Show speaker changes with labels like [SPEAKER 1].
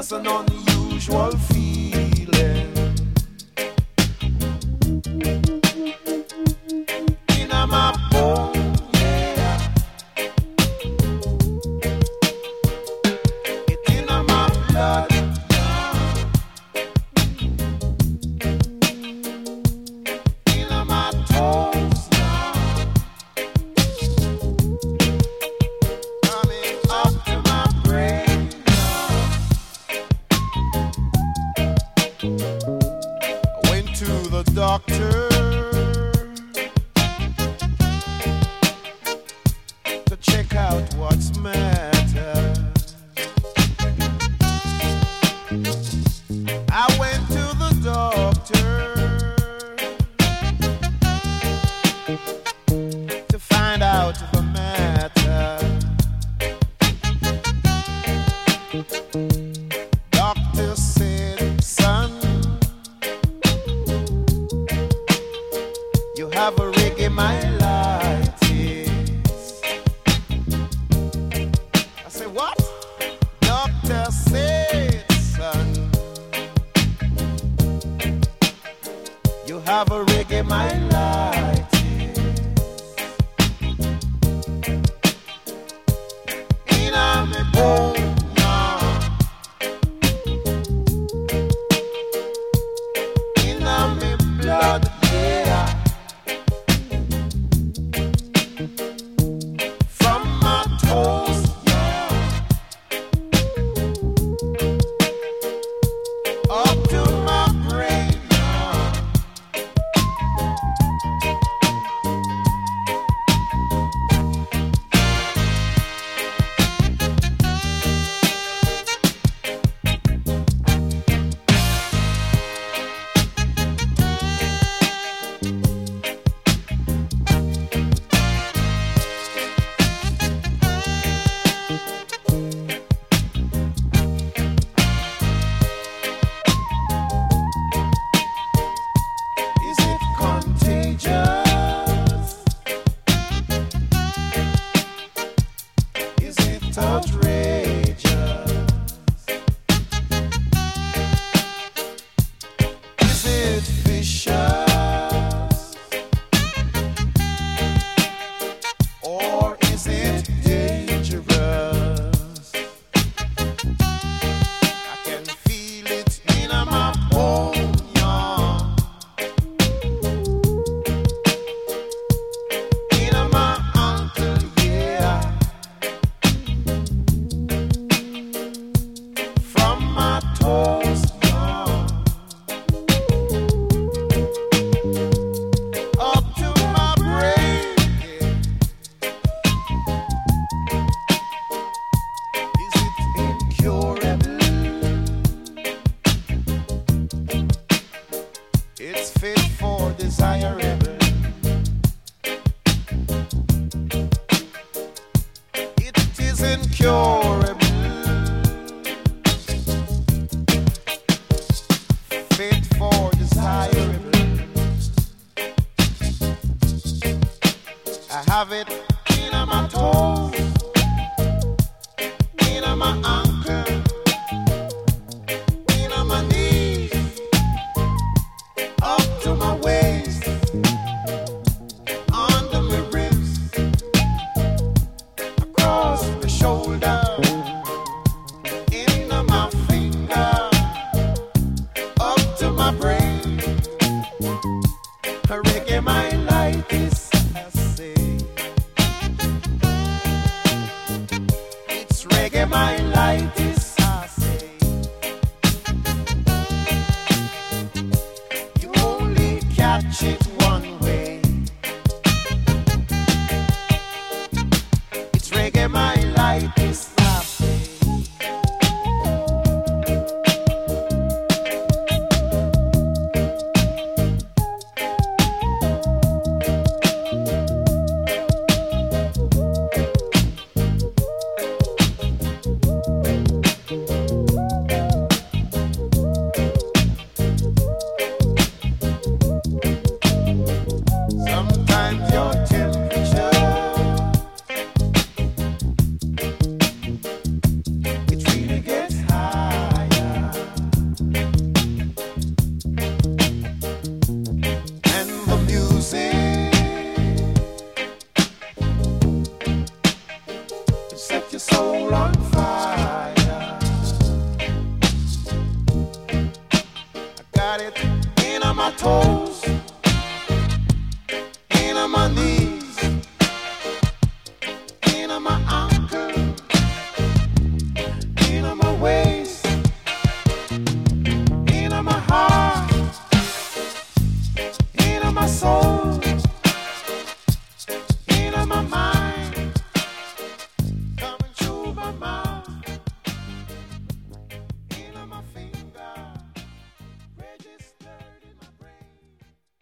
[SPEAKER 1] just an unusual feeling. In my bone, yeah. It's in my blood. In my toes now. Coming up to my brain now. I went to the doctor to check out what's matter. I went to the doctor to find out the matter. Doctor said, son, you have a reggae myelitis. I said, what? Doctor said, son, you have a reggae myelitis. In my bone now. In my blood, yeah. From my toes, yeah. Up to my brain now. Is it contagious? Is it outrageous? Is it vicious? Or is it dangerous? I can feel it in my bone, yeah. In my ankle, yeah. From my toes, yeah. Up to my brain, yeah. Is it incurable? It's fit for desirable. It is incurable. Fit for desirable. I have it in my toes, in my ankle, in my knees, up to my waist, under my ribs, across my shoulder, in my finger, up to my brain. Reggae myelitis, I say. It's reggae myelitis.